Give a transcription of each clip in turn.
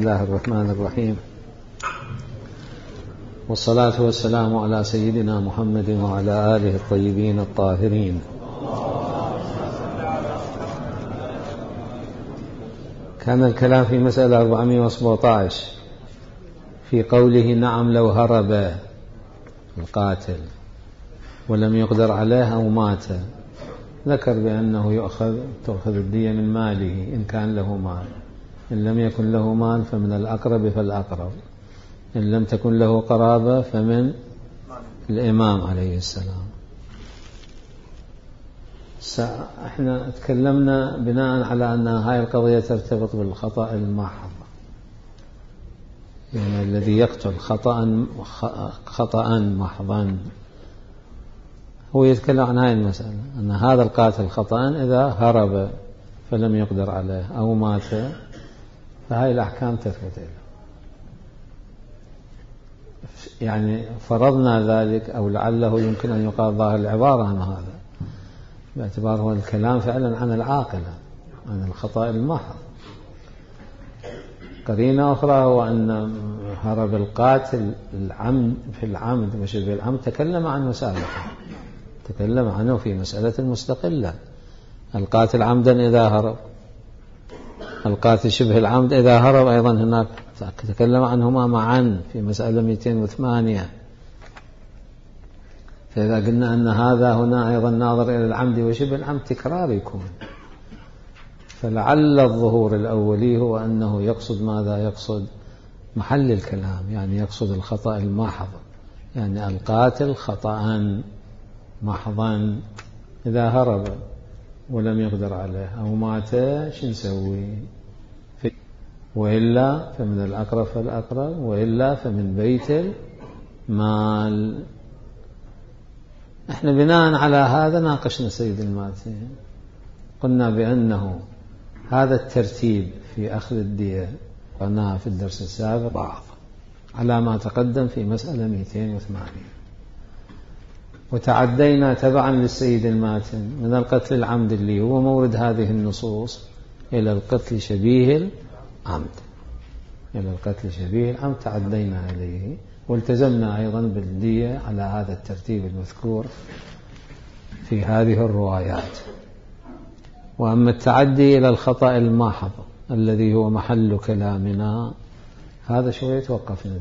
الله الرحمن الرحيم، والصلاة والسلام على سيدنا محمد وعلى آله الطيبين الطاهرين. كان الكلام في مسألة 417 في قوله نعم لو هرب القاتل ولم يقدر عليه أو مات، ذكر بأنه تؤخذ الدية من ماله إن كان له مال، إن لم يكن له مال فمن الأقرب فالأقرب، إن لم تكن له قرابة فمن الإمام عليه السلام. احنا تكلمنا بناء على أن هاي القضية ترتبط بالخطأ المحض، يعني الذي يقتل خطأ محضا. هو يتكلم عن هاي المسألة، أن هذا القاتل خطأ إذا هرب فلم يقدر عليه أو مات فهاي الأحكام تثبت له. يعني فرضنا ذلك، أو لعله يمكن أن يقال ظاهر العبارة عن هذا، باعتبار هو الكلام فعلا عن العاقلة، عن الخطأ المحض. قرينة أخرى هو أن هرب القاتل العمد في العمد وشبه العمد تكلم عنه سابقا، تكلم عنه في مسألة مستقلة. القاتل عمدا إذا هرب، القاتل شبه العمد إذا هرب أيضا هناك تكلم عنهما معا في مسألة 208. فإذا قلنا أن هذا هنا أيضا ناظر إلى العمد وشبه العمد تكرار يكون، فلعل الظهور الأولي هو أنه يقصد ماذا؟ يقصد محل الكلام، يعني يقصد الخطأ المحض، يعني القاتل خطأ محضا إذا هرب ولم يقدر عليه أو مات شو نسوي؟ وإلا فمن الأقرب فالأقرب، وإلا فمن بيت المال. احنا بناء على هذا ناقشنا سيد الماتين، قلنا بأنه هذا الترتيب في أخذ الدية قلناها في الدرس السابق بعض على ما تقدم في مسألة 208، وتعدينا تبعا للسيد الماتن من القتل العمد اللي هو مورد هذه النصوص إلى القتل شبيه العمد، إلى القتل شبيه العمد تعدينا إليه، والتزمنا أيضا بالدية على هذا الترتيب المذكور في هذه الروايات. وأما التعدي إلى الخطأ الماحظ الذي هو محل كلامنا، هذا شوية توقفنا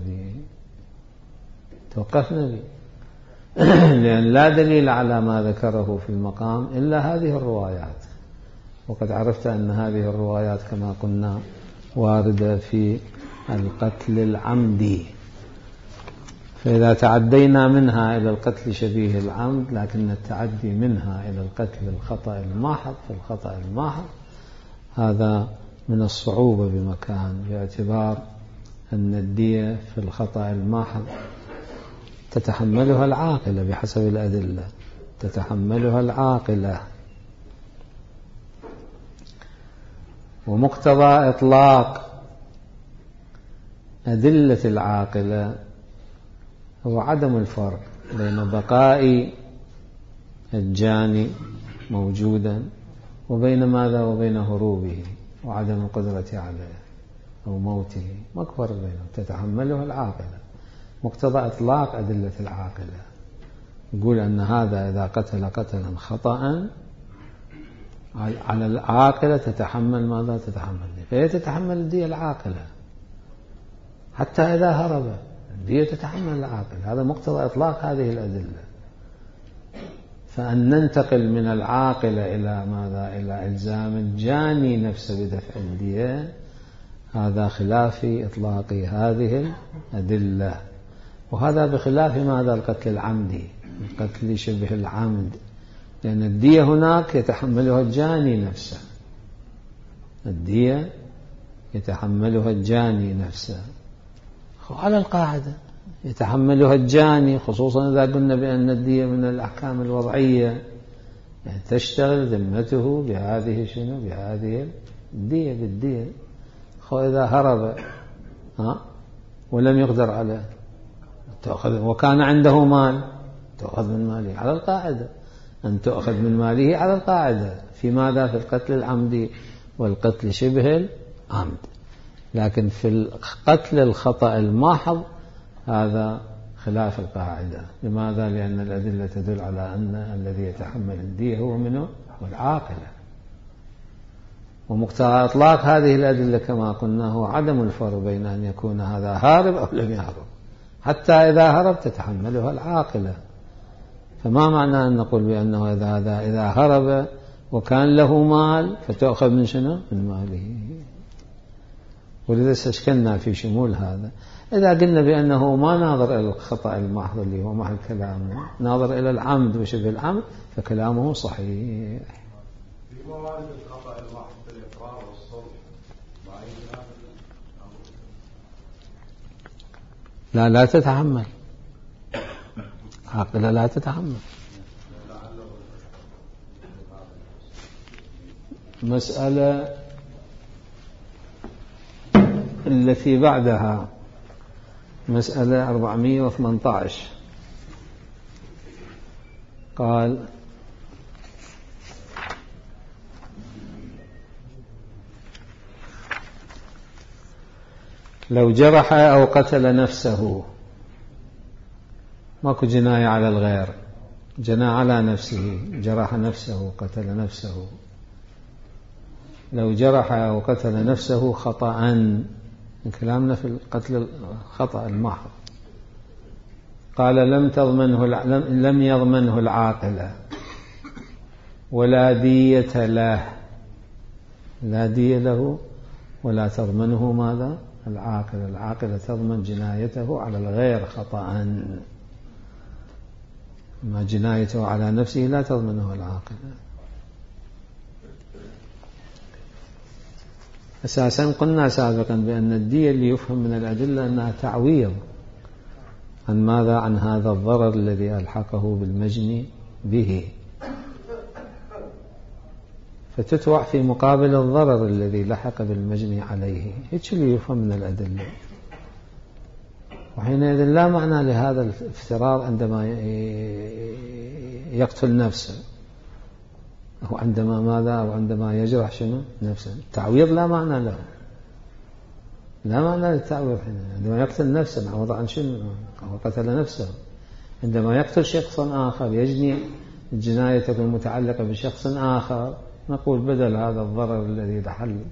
به لأن لا دليل على ما ذكره في المقام إلا هذه الروايات، وقد عرفت أن هذه الروايات كما قلنا واردة في القتل العمدي. فإذا تعدينا منها إلى القتل شبيه العمد، لكن التعدي منها إلى القتل الخطأ الماحظ، فالخطأ الماحظ هذا من الصعوبة بمكان، باعتبار أن الدية في الخطأ الماحظ تتحملها العاقلة بحسب الأدلة، تتحملها العاقلة. ومقتضى إطلاق أدلة العاقلة هو عدم الفرق بين بقاء الجاني موجودا وبين ماذا؟ وبين هروبه وعدم القدرة عليه أو موته، ما فرق بينهم، تتحملها العاقلة. مقتضى إطلاق أدلة العاقلة يقول أن هذا إذا قتل قتلا خطأ على العاقلة تتحمل ماذا؟ تتحمل، فهي تتحمل الدية العاقلة حتى إذا هرب، الدية تتحمل العاقلة. هذا مقتضى إطلاق هذه الأدلة. فأن ننتقل من العاقلة إلى ماذا؟ إلى إلزام الجاني نفسه بدفع الدية، هذا خلاف إطلاق هذه الأدلة، وهذا بخلاف ماذا؟ القتل العمدي، القتل شبه العمد، لأن الدية هناك يتحملها الجاني نفسه، الدية يتحملها الجاني نفسه على القاعدة، يتحملها الجاني، خصوصا إذا قلنا بأن الدية من الأحكام الوضعية، يعني تشتغل ذمته بهذه شنو؟ بهذه الدية، بالدية. إذا هرب ولم يقدر عليه تأخذ، وكان عنده مال تأخذ من ماله على القاعدة، أن تأخذ من ماله على القاعدة في ماذا؟ في القتل العمدي والقتل شبه العمد. لكن في القتل الخطأ الماحظ هذا خلاف القاعدة. لماذا؟ لأن الأدلة تدل على أن الذي يتحمل الدية هو منه؟ هو العاقلة. ومقتضى إطلاق هذه الأدلة كما قلنا هو عدم الفرق بين أن يكون هذا هارب أو لم يهرب، حتى إذا هرب تتحملها العاقلة. فما معنى أن نقول بأنه إذا هرب وكان له مال فتأخذ من شنو؟ من ماله. ولذا استشكلنا في شمول هذا. إذا قلنا بأنه ما ناظر إلى الخطأ المحض اللي هو محل كلامه، ناظر إلى العمد وشبه العمد، فكلامه صحيح. في موارد الخطأ المحض في الإقرار والصلح لا تتحمل عاقلة، لا تتحمل. مسألة التي بعدها مسألة 418 قال: لو جرح أو قتل نفسه، ماكو جناية على الغير، جنى على نفسه، جرح نفسه قتل نفسه. لو جرح أو قتل نفسه خطأ، كلامنا في القتل الخطأ المحض، قال لم يضمنه العاقلة ولا دية له، لا دية له ولا تضمنه ماذا؟ العاقلة. العاقلة تضمن جنايته على الغير خطأ، ما جنايته على نفسه لا تضمنه العاقلة. أساسا قلنا سابقا بأن الدية اللي يفهم من الأدلة أنها تعويض عن ماذا؟ عن هذا الضرر الذي ألحقه بالمجني به، فتتوع في مقابل الضرر الذي لحق بالمجني عليه. هيك اللي يفهم من الأدلة. وحينئذ لا معنى لهذا الافتراض عندما يقتل نفسه، أو عندما ماذا؟ أو عندما يجرح شنو؟ نفسه. التعويض لا معنى له، لا معنى للتعويض. عندما يقتل نفسه نعوض عن شنو؟ هو قتل نفسه. عندما يقتل شخصا آخر يجني الجناية المتعلقة بشخص آخر، نقول بدل هذا الضرر الذي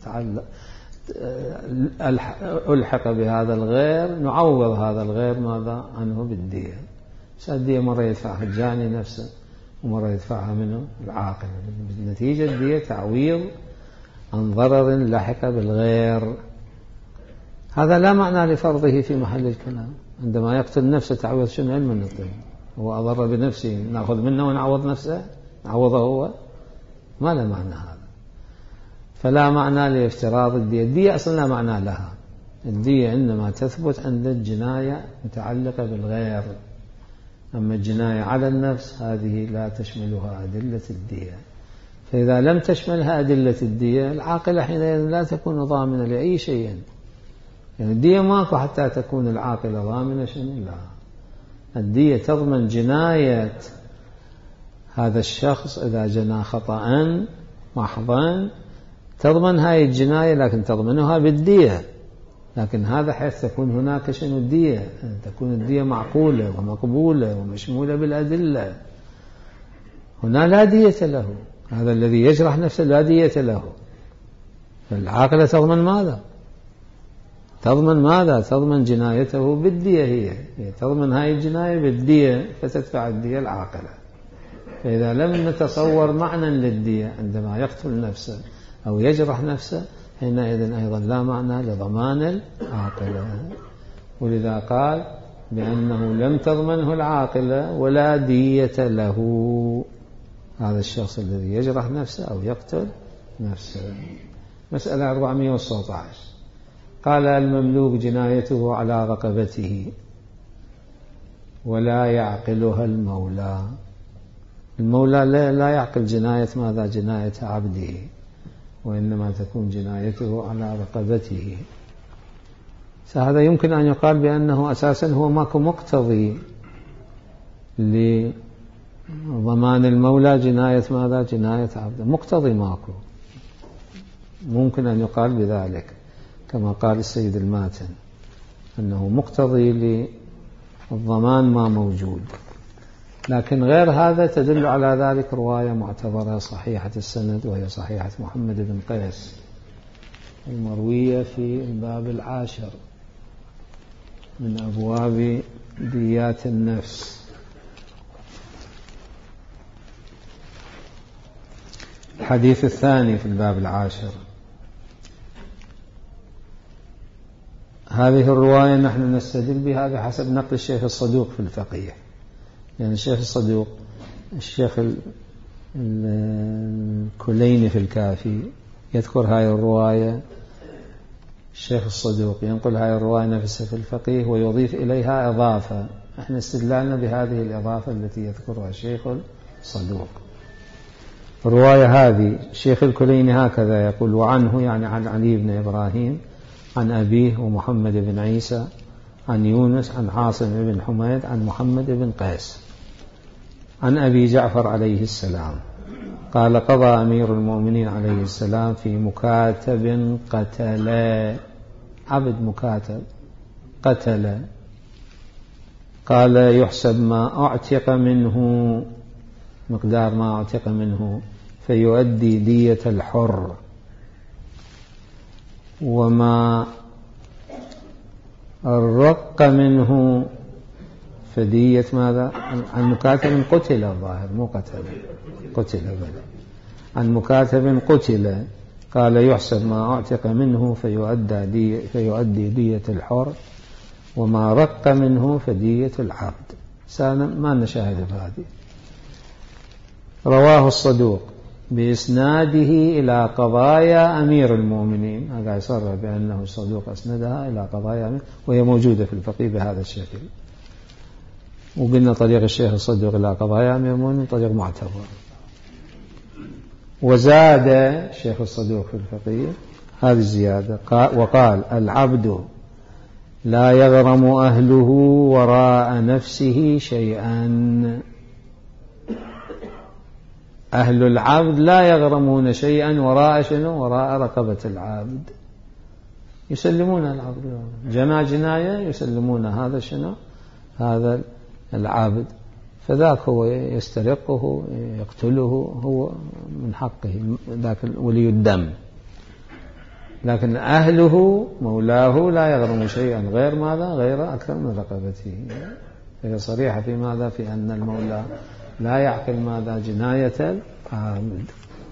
ألحق بهذا الغير نعوض هذا الغير ماذا؟ عنه بالدية. الدية مرة يدفعها الجاني نفسه ومرة يدفعها منه العاقل. بالنتيجة الدية تعويض عن ضرر لحق بالغير. هذا لا معنى لفرضه في محل الكلام. عندما يقتل نفسه تعويض شنو؟ علم النطق، هو أضر بنفسه نأخذ منه ونعوض نفسه، نعوضه هو، ما له معنى هذا. فلا معنى لافتراض الدية. الدية أصلا لا معنى لها. الدية إنما تثبت عند الجناية متعلقة بالغير، أما الجناية على النفس هذه لا تشملها أدلة الدية. فإذا لم تشملها أدلة الدية العاقلة حينئذ لا تكون ضامنة لأي شيء. يعني الدية ماكو حتى تكون العاقلة ضامنة شنو؟ لا، الدية تضمن جناية هذا الشخص إذا جنى خطأ محضا، تضمن هاي الجناية، لكن تضمنها بالدية. لكن هذا حيث تكون هناك شنو؟ الدية، تكون الدية معقولة ومقبولة ومشمولة بالأدلة. هنا لا دية له، هذا الذي يجرح نفسه لا دية له. فالعاقلة تضمن ماذا؟ تضمن ماذا؟ تضمن جنايته بالدية. هي تضمن هاي الجناية بالدية، فتدفع الدية العاقلة. فإذا لم نتصور معنى للدية عندما يقتل نفسه أو يجرح نفسه، حينئذ أيضا لا معنى لضمان العاقلة. ولذا قال بأنه لم تضمنه العاقلة ولا دية له، هذا الشخص الذي يجرح نفسه أو يقتل نفسه. مسألة 419 قال: المملوك جنايته على رقبته ولا يعقلها المولى. المولى لا يعقل جناية ماذا؟ جناية عبده، وإنما تكون جنايته على رقبته. فهذا يمكن أن يقال بأنه أساسا هو ماكو مقتضي لضمان المولى جناية ماذا؟ جناية عبده. مقتضي ماكو، ممكن أن يقال بذلك. كما قال السيد الماتن أنه مقتضي للضمان ما موجود. لكن غير هذا تدل على ذلك رواية معتبرة صحيحة السند، وهي صحيحة محمد بن قيس المروية في الباب 10 من أبواب ديات النفس. الحديث الثاني في الباب 10. هذه الرواية نحن نستدل بها بحسب نقل الشيخ الصدوق في الفقيه، يعني الشيخ الصدوق الشيخ الكليني في الكافي يذكر هاي الرواية، الشيخ الصدوق ينقل هاي الرواية نفسها في الفقيه ويضيف إليها إضافة. احنا استدلالنا بهذه الإضافة التي يذكرها الشيخ الصدوق. الرواية هذه الشيخ الكليني هكذا يقول: وعنه يعني عن علي بن إبراهيم عن أبيه ومحمد بن عيسى عن يونس عن عاصم بن حميد عن محمد بن قيس عن أبي جعفر عليه السلام قال: قضى أمير المؤمنين عليه السلام في مكاتب قتل، عبد مكاتب قتل، قال: يحسب ما أعتق منه، مقدار ما أعتق منه، فيؤدي دية الحر، وما الرق منه فدية ماذا؟ عن مكاتب قتل، الظاهر مو قتل، قتل بل عن مكاتب قتل، قال: يحسب ما أعتق منه فيؤدي دية الحر، وما رق منه فدية العبد. ما نشاهد هذه. رواه الصدوق بإسناده إلى قضايا أمير المؤمنين، هذا يصرح بأنه الصدوق أسندها إلى قضايا أمير، وهي موجودة في الفقيه بهذا الشكل. وقلنا طريق الشيخ الصدوق إلى قضايا أمير المؤمنين طريق معتبر. وزاد الشيخ الصدوق في الفقيه هذه الزيادة وقال: العبد لا يغرم أهله وراء نفسه شيئا. أهل العبد لا يغرمون شيئا وراء شنو؟ وراء رقبة العبد، يسلمون العبد، جنى جناية يسلمون هذا شنو؟ هذا العبد، فذاك هو يسترقه يقتله، هو من حقه ذاك ولي الدم. لكن أهله مولاه لا يغرم شيئا غير ماذا؟ غير أكثر من رقبته. هي صريحة في ماذا؟ في أن المولى لا يعقل ماذا؟ جناية العبد.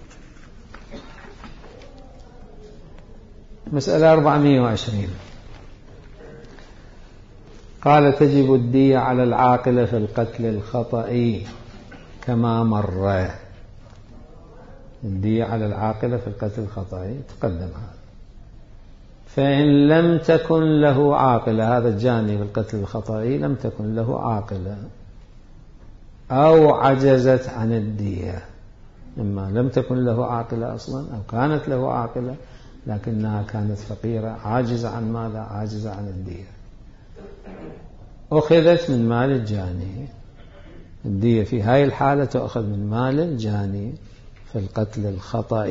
مسألة 420. قال: تجب الدية على العاقل في القتل الخطأ كما مر. الدية على العاقل في القتل الخطأ تقدم هذا. فإن لم تكن له عاقلة، هذا الجاني في القتل الخطأ لم تكن له عاقلة أو عجزت عن الدية، إما لم تكن له عاقلة أصلا أو كانت له عاقلة لكنها كانت فقيرة عاجزة عن ماذا؟ عاجزة عن الدية، أخذت من مال الجاني. الدية في هاي الحالة تأخذ من مال الجاني في القتل الخطأ،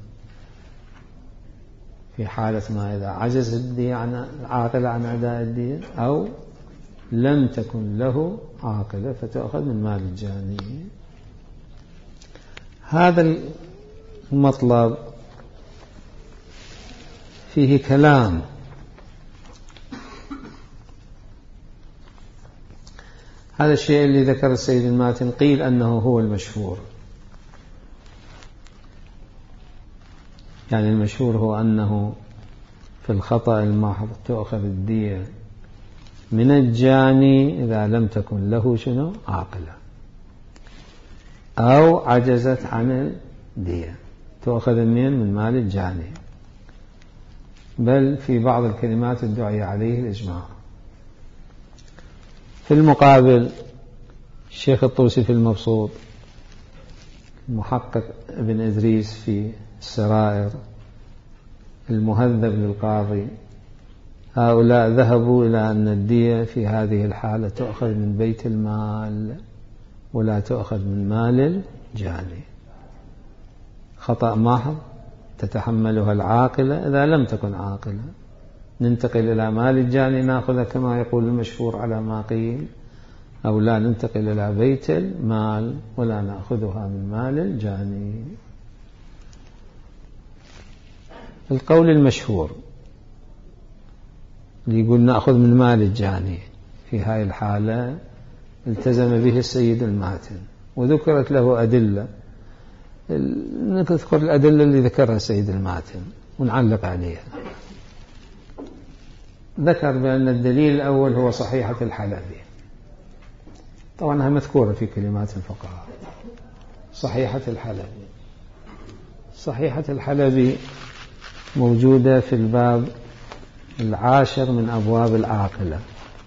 في حالة ما إذا عجز الدية عن العاقلة عن أداء الدية أو لم تكن له عاقلة فتأخذ من مال الجاني. هذا المطلب فيه كلام. هذا الشيء اللي ذكر السيد الماتن قيل أنه هو المشهور، يعني المشهور هو أنه في الخطأ المحض تأخذ الدية من الجاني إذا لم تكن له شنو؟ عاقلة أو عجزت عن الدية، تأخذ من مال الجاني، بل في بعض الكلمات الدعي عليه الإجماع. في المقابل الشيخ الطوسي في المبسوط، المحقق ابن إدريس في السرائر، المهذب للقاضي، هؤلاء ذهبوا إلى أن الدية في هذه الحالة تؤخذ من بيت المال ولا تؤخذ من مال الجاني. خطأ محض تتحملها العاقلة إذا لم تكن عاقلة، ننتقل إلى مال الجاني نأخذه كما يقول المشهور على ما قيل، أو لا ننتقل إلى بيت المال ولا نأخذها من مال الجاني. القول المشهور اللي يقول نأخذ من مال الجاني في هاي الحالة التزم به السيد الماتن، وذكرت له أدلة، نذكر الأدلة اللي ذكرها السيد الماتن ونعلق عليها. ذكر بأن الدليل الأول هو صحيحة الحلبي، طبعا هي مذكورة في كلمات الفقهاء. صحيحة الحلبي، صحيحة الحلبي موجودة في الباب 10 من أبواب العاقلة.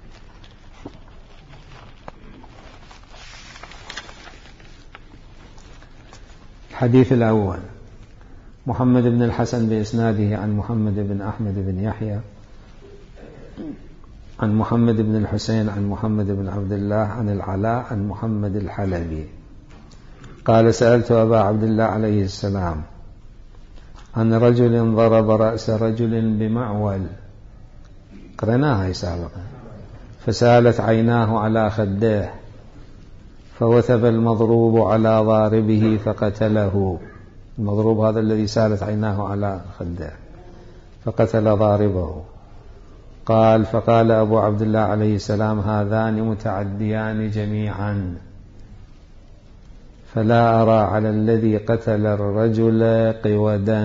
الحديث الأول: محمد بن الحسن بإسناده عن محمد بن أحمد بن يحيى عن محمد بن الحسين عن محمد بن عبد الله عن العلاء عن محمد الحلبي قال: سألت أبا عبد الله عليه السلام عن رجل ضرب رأس رجل بمعول، قرناها سابقا، فسالت عيناه على خديه، فوثب المضروب على ضاربه فقتله. المضروب هذا الذي سالت عيناه على خديه، فقتل ضاربه. قال: فقال أبو عبد الله عليه السلام: هذان متعديان جميعا، فلا أرى على الذي قتل الرجل قودا،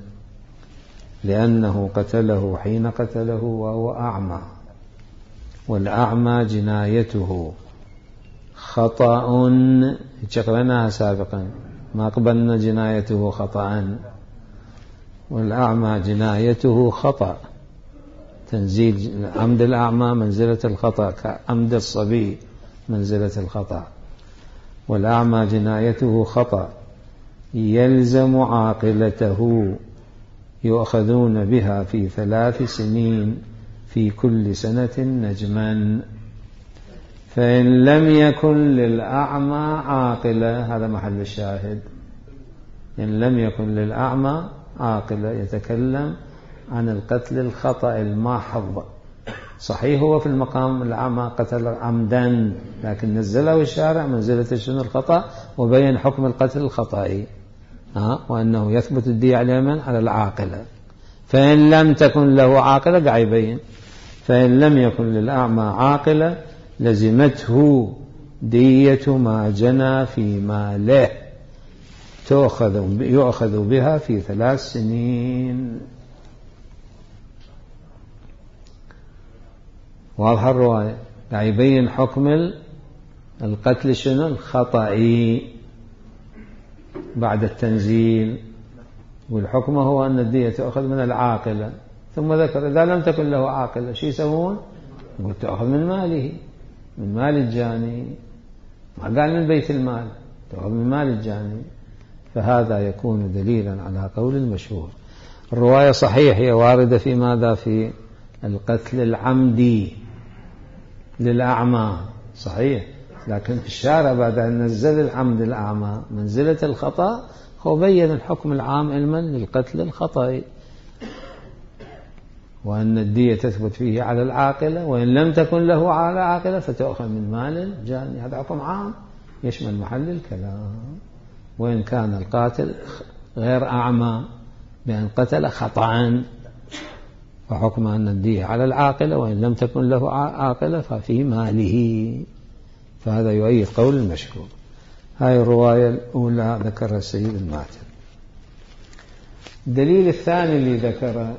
لأنه قتله حين قتله وهو أعمى، والأعمى جنايته خطأ. شغلناها سابقا، ما قبلنا جنايته خطأ، والأعمى جنايته خطأ. تنزيل عمد الأعمى منزلة الخطأ، كعمد الصبي منزلة الخطأ، والأعمى جنايته خطأ. يلزم عاقلته، يؤخذون بها في 3 سنين، في كل سنة نجما. فإن لم يكن للأعمى عاقلة، هذا محل الشاهد، إن لم يكن للأعمى عاقلة يتكلم عن القتل الخطأ الماحظ. صحيح هو في المقام الأعمى قتل عمدا، لكن نزله الشارع منزلة شنو الخطأ، وبين حكم القتل الخطأي، وأنه يثبت الدية على من؟ على العاقلة. فإن لم تكن له عاقلة قاعد يبين، فإن لم يكن للأعمى عاقلة لزمته دية ما جنى في ماله، يؤخذ بها في 3 سنين. واضح الرواية، يعني يبين حكم القتل شنو الخطأي بعد التنزيل، والحكم هو أن الدية تأخذ من العاقلة. ثم ذكر إذا لم تكن له عاقلة شو يسوون؟ يقول تأخذ من ماله، من مال الجاني، ما قال من بيت المال، تأخذ من مال الجاني. فهذا يكون دليلا على قول المشهور. الرواية صحيح، هي واردة في ماذا؟ في القتل العمدي للأعمى، صحيح، لكن في الشارع بعد أن نزل العمد الأعمى منزلة الخطأ، هو بين الحكم العام علما للقتل الخطأ، وأن الدية تثبت فيه على العاقلة، وإن لم تكن له على عاقلة فتأخذ من مال الجاني. هذا حكم عام يشمل محل الكلام. وإن كان القاتل غير أعمى بأن قتل خطأ، فحكم أن الدية على العاقلة، وإن لم تكن له عاقلة ففي ماله. فهذا يؤيد قول المشهور. هاي الرواية الأولى ذكرها السيد الماتن. الدليل الثاني اللي ذكره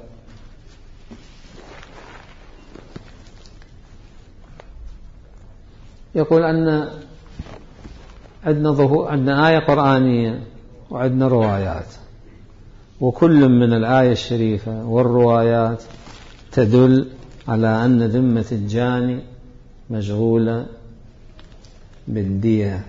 يقول أن عندنا آية قرآنية وعندنا روايات، وكل من الآية الشريفة والروايات تدل على أن ذمة الجاني مشغولة بالدية.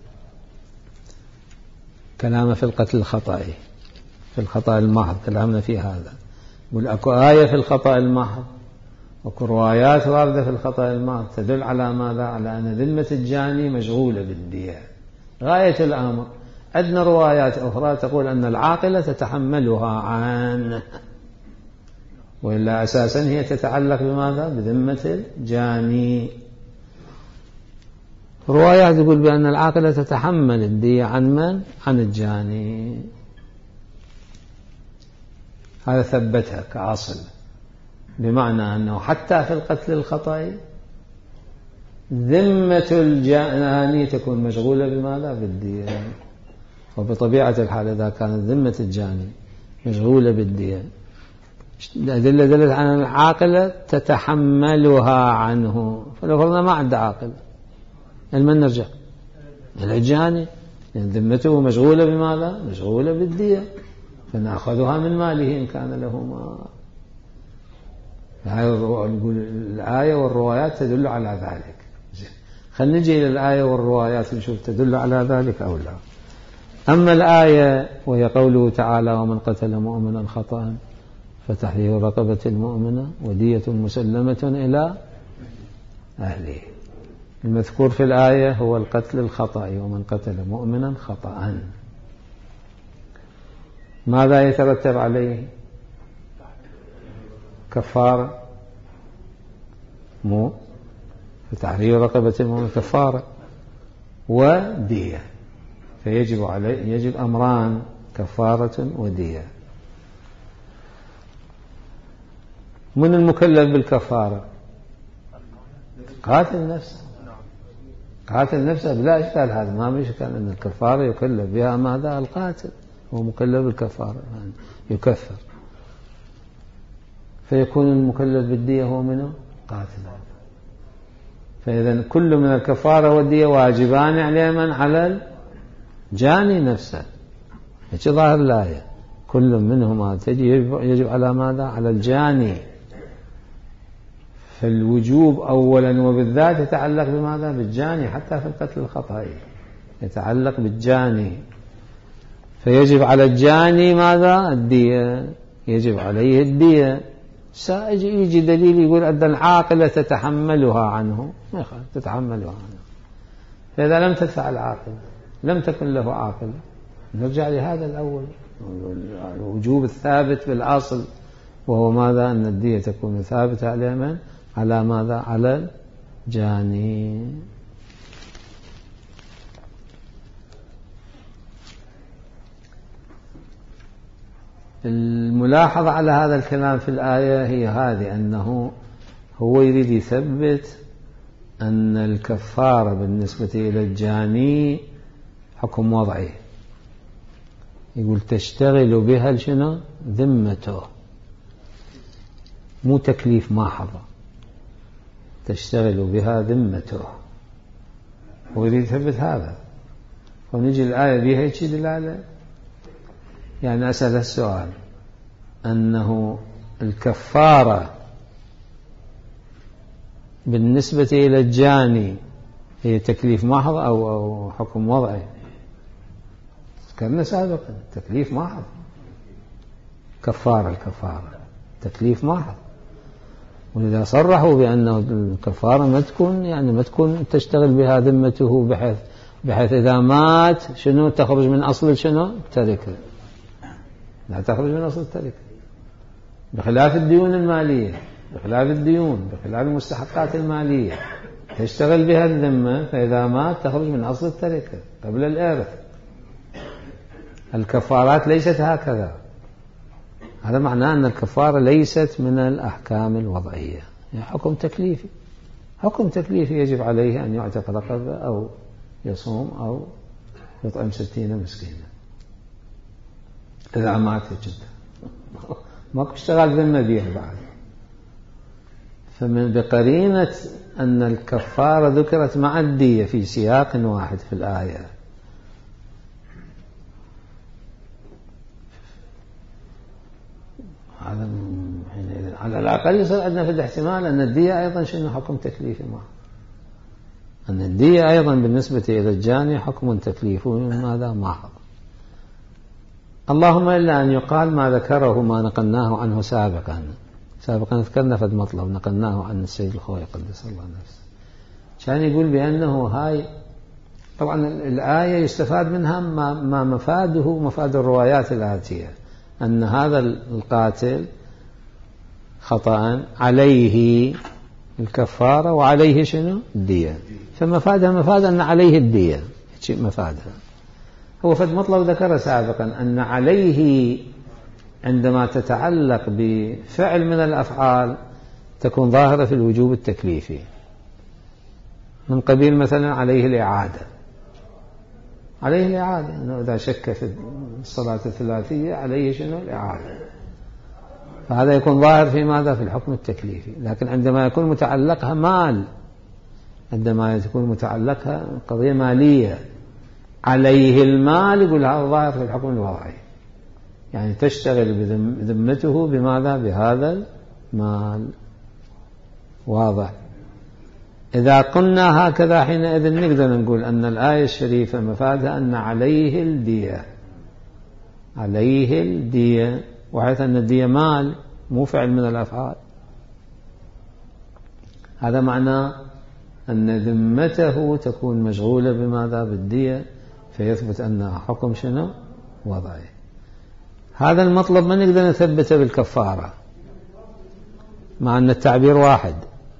كلام في القتل الخطأي، في الخطأ المحض كلامنا في هذا، يقول أكو آية في الخطأ المحض وأكو روايات واردة في الخطأ المحض تدل على ماذا؟ على أن ذمة الجاني مشغولة بالدية غاية الأمر. عندنا روايات أخرى تقول أن العاقلة تتحملها عنه، وإلا أساسا هي تتعلق بماذا؟ بذمة الجاني. روايات يقول بأن العاقلة تتحمل الدية عن من؟ عن الجاني. هذا ثبتها كأصل، بمعنى أنه حتى في القتل الخطأ ذمة الجاني تكون مشغولة بماذا؟ بالدية. وبطبيعة الحال إذا كانت ذمة الجاني مشغولة بالدية، الأدلة دلت على العاقلة تتحملها عنه. فلو فرضنا ما عنده عاقل، لمن نرجع؟ إلى الجاني، لأن ذمته مشغولة بماذا؟ مشغولة بالدية، فنأخذها من ماله إن كان له مال. الآية والروايات تدل على ذلك. خلينا نجي إلى الآية والروايات نشوف تدل على ذلك أو لا. أما الآية وهي قوله تعالى: ومن قتل مؤمنا خطأ فتحرير رقبة مؤمنة ودية مسلمة إلى أهله. المذكور في الآية هو القتل الخطأ، ومن قتل مؤمنا خطأ. ماذا يترتب عليه؟ كفارة، مو فتحرير رقبة المؤمن كفارة ودية، فيجب عليه يجب أمران: كفارة ودية. من المكلف بالكفارة؟ قاتل نفسه، قاتل نفسه بلا إشكال. هذا ما بيشكل أن الكفارة يكلف بها ماذا؟ القاتل هو مكلف بالكفارة، يعني يكفر، فيكون المكلف بالدية هو منه؟ قاتل. فإذا كل من الكفارة والدية واجبان على من؟ على الجاني نفسه. هيك ظاهر الآية، كل منهما يجب على ماذا؟ على الجاني. فالوجوب أولا وبالذات يتعلق بماذا؟ بالجاني، حتى في القتل الخطأ يتعلق بالجاني، فيجب على الجاني ماذا؟ الدية، يجب عليه الدية. يجي دليل يقول أن العاقلة تتحملها عنه، ما يخالف تتحملها عنه. فإذا لم تدفع العاقلة، لم تكن له عاقلة، نرجع لهذا الأول، الوجوب الثابت بالأصل، وهو ماذا؟ أن الدية تكون ثابتة على من؟ على ماذا؟ على الجاني. الملاحظة على هذا الكلام في الآية هي هذه، أنه هو يريد يثبت أن الكفارة بالنسبة إلى الجاني حكم وضعي، يقول تشتغل بها شنو؟ ذمته، مو تكليف محض، تشتغل بها ذمته. هو يريد يثبت هذا، ونجي الآية بها هيك دلالة. يعني أسأل السؤال، أنه الكفارة بالنسبة إلى الجاني هي تكليف محض أو حكم وضعي؟ ذكرنا سابقا تكليف محض. الكفارة تكليف محض، ولذا صرحوا بأن الكفارة ما تكون تشتغل بها ذمته بحيث إذا مات شنو تخرج من أصل شنو؟ التركة، لا تخرج من أصل التركة، بخلاف الديون المالية، بخلاف المستحقات المالية تشتغل بها الذمة، فإذا مات تخرج من أصل التركة قبل الإرث. الكفارات ليست هكذا. هذا معناه أن الكفارة ليست من الأحكام الوضعية، يعني حكم تكليفي يجب عليه أن يعتق رقبة أو يصوم أو يطعم 60 مسكينا إذا مات جدا، ما اشتغل ذمة بها بعد. فمن بقرينة أن الكفارة ذكرت مع الدية في سياق واحد في الآية، هذا على الأقل يصير عندنا في الاحتمال أن الدية أيضا شنو؟ حكم تكليفي معه، أن الدية أيضا بالنسبة إلى الجاني حكم تكليفي ماذا؟ محض. اللهم إلا أن يقال ما ذكره ما نقلناه عنه سابقا ذكرنا فد مطلب نقلناه عن السيد الخوي قدس الله نفسه، كان يقول بأنه هاي طبعا الآية يستفاد منها ما مفاد الروايات الآتية، أن هذا القاتل خطأ عليه الكفارة وعليه شنو؟ الدية. فمفادها مفاد أن عليه الدية، شيء مفادها. هو فد مطلب ذكر سابقا أن عليه عندما تتعلق بفعل من الأفعال تكون ظاهرة في الوجوب التكليفي، من قبيل مثلا عليه الإعادة. عليه الإعادة أنه إذا شك في الصلاة الثلاثية عليه شنو؟ الإعادة. فهذا يكون ظاهر في ماذا؟ في الحكم التكليفي. لكن عندما يكون متعلقها مال، عندما تكون متعلقها قضية مالية عليه المال، يقول هذا ظاهر في الحكم الوضعي، يعني تشتغل بذمته بماذا؟ بهذا المال. واضح؟ إذا قلنا هكذا حينئذ نقدر نقول أن الآية الشريفة مفادها أن عليه الدية، عليه الدية، وحيث أن الدية مال مو فعل من الأفعال. هذا معناه أن ذمته تكون مشغولة بماذا؟ بالدية، فيثبت أنها حكم شنو؟ وضعي. هذا المطلب ما نقدر نثبته بالكفارة مع أن التعبير واحد.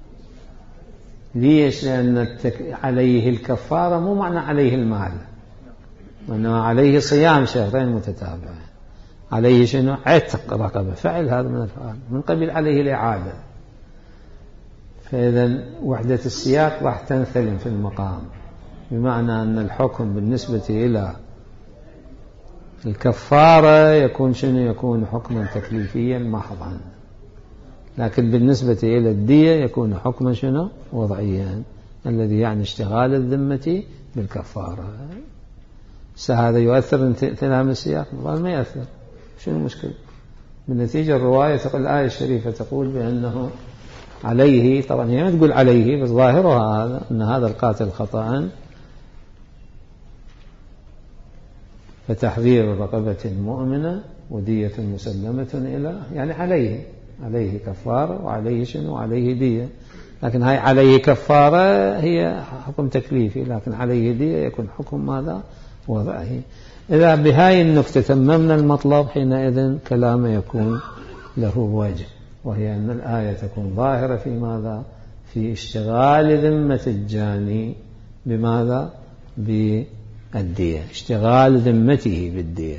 ليش؟ لأن عليه الكفارة مو معنى عليه المال، وإنما عليه صيام شهرين متتابعين، عليه شنو؟ عتق رقبة، فعل هذا من الفعل، من قبل عليه الإعادة. فإذا وحدة السياق راح تنثلم في المقام، بمعنى أن الحكم بالنسبة إلى الكفارة يكون شنو؟ يكون حكما تكليفيا محضا، لكن بالنسبة إلى الدية يكون حكما شنو؟ وضعيا، الذي يعني اشتغال الذمة بالكفارة. هذا يؤثر انثلام السياق؟ ما يأثر. شنو المشكلة؟ بالنتيجة الرواية تقول، الآية الشريفة تقول بأنه عليه، طبعا هي ما تقول عليه بس ظاهرها هذا، أن هذا القاتل خطأ فتحرير رقبة مؤمنة ودية مسلمة إلى، يعني عليه كفارة وعليه شنو؟ وعليه دية. لكن هاي عليه كفارة هي حكم تكليفي، لكن عليه دية يكون حكم ماذا؟ وضعي. إذا بهاي النكتة تممنا المطلب، حينئذ كلامه يكون له وجه، وهي أن الآية تكون ظاهرة في ماذا؟ في اشتغال ذمة الجاني بماذا؟ بالدية، اشتغال ذمته بالدية.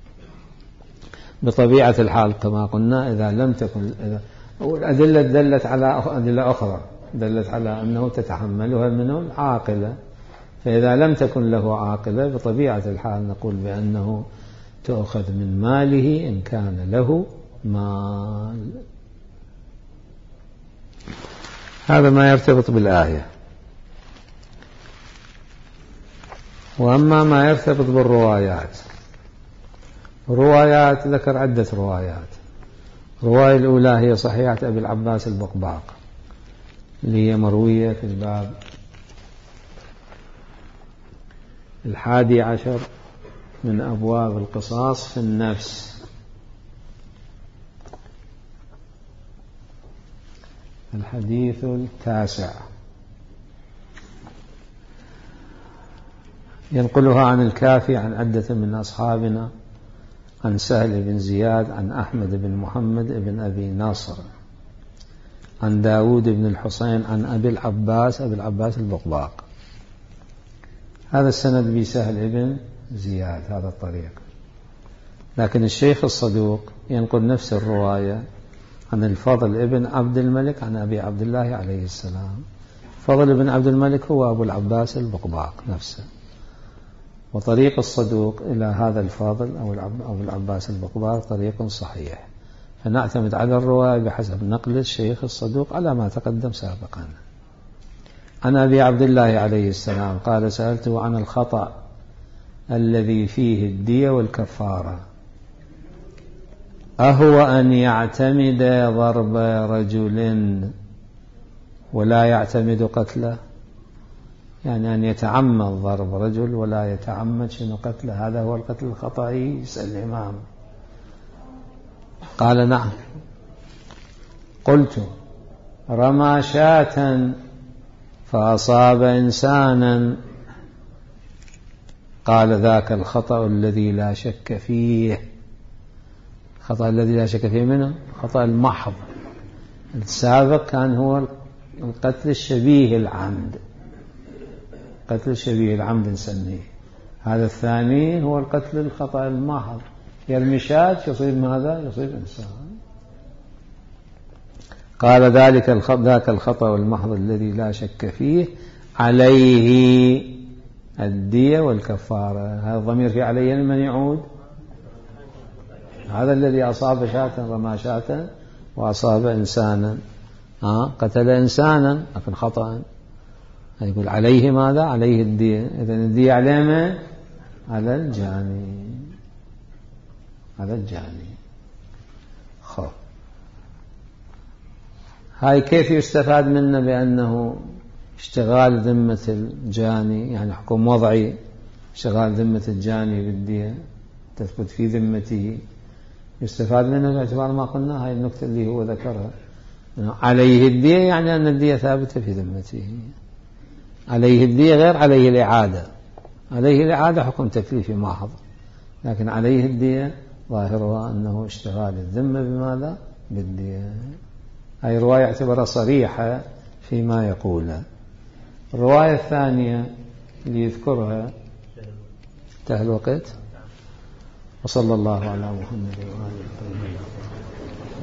بطبيعة الحال كما قلنا، إذا لم تكن الأدلة دلت على أدلة أخرى دلت على أنه تتحملها منه العاقلة، فإذا لم تكن له عاقلة بطبيعة الحال نقول بأنه تؤخذ من ماله إن كان له مال. هذا ما يرتبط بالآية. وأما ما يرتبط بالروايات، روايات ذكر عدة روايات. الرواية الأولى هي صحيحة أبي العباس البقباق، اللي هي مروية في الباب 11 من أبواب القصاص في النفس. الحديث 9 ينقلها عن الكافي عن عدة من أصحابنا، عن سهل بن زياد، عن أحمد بن محمد بن أبي ناصر، عن داود بن الحسين، عن أبي العباس البقباق. هذا السند بسهل بن زياد، هذا الطريق. لكن الشيخ الصدوق ينقل نفس الرواية عن الفضل ابن عبد الملك عن أبي عبد الله عليه السلام. فضل بن عبد الملك هو أبو العباس البقباق نفسه. وطريق الصدوق إلى هذا الفاضل أو أبو العباس البقباق طريق صحيح، فنعتمد على الرواية بحسب نقل الشيخ الصدوق على ما تقدم سابقا. عن أبي عبد الله عليه السلام قال: سألته عن الخطأ الذي فيه الدية والكفارة، أهو أن يعتمد ضرب رجل ولا يعتمد قتله؟ يعني أن يتعمد ضرب رجل ولا يتعمد شنو قتله، هذا هو القتل الخطأي؟ يسأل الإمام. قال: نعم. قلت: رمى شاة فأصاب إنسانا؟ قال: ذاك الخطأ الذي لا شك فيه. الخطأ الذي لا شك فيه منه خطأ المحض، السابق كان هو القتل الشبيه العمد، قتل الشبيه العمد نسميه. هذا الثاني هو القتل الخطأ المحض، يرمي شاة يصيب ماذا؟ يصيب إنسان. قال ذاك الخطأ المحض الذي لا شك فيه عليه الدية والكفارة. هذا الضمير في عليه من يعود؟ هذا الذي أصاب شاة، رمى شاة وأصاب إنسانا، قتل إنسانا لكن خطأ، يقول عليه ماذا؟ عليه الدية. إذن الدية على من؟ على الجاني، على الجاني. خب هاي كيف يستفاد منا؟ بأنه اشتغال ذمة الجاني، يعني حكم وضعي، اشتغال ذمة الجاني بالدية تثبت في ذمته، يستفاد منه باعتبار ما قلنا هاي النكتة اللي هو ذكرها، عليه الدية يعني أن الدية ثابتة في ذمته. عليه الدية غير عليه الإعادة، عليه الإعادة حكم تكليفي محض، لكن عليه الدية ظاهرها أنه اشتغال الذمة بماذا؟ بالدية. هاي رواية اعتبرها صريحة فيما يقوله. الرواية الثانية اللي يذكرها انتهى الوقت. وصلى الله على محمد وآله وصحبه.